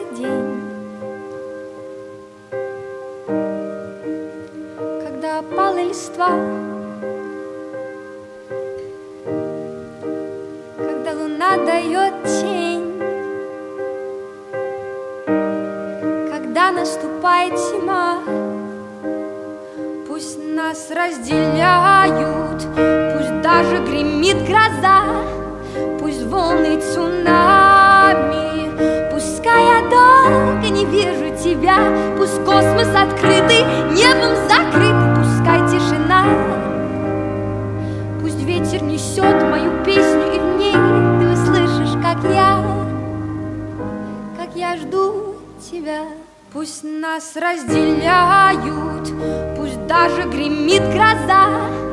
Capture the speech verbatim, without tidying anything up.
день, когда опала листва, когда луна дает тень, когда наступает зима. Пусть нас разделяют, пусть даже гремит гроза, пусть волны цунами, пускай я долго не вижу тебя, пусть космос открытый, небом закрыт, пускай тишина, пусть ветер несет мою песню, и в ней ты услышишь, как я, как я жду тебя. Пусть нас разделяют, пусть даже гремит гроза,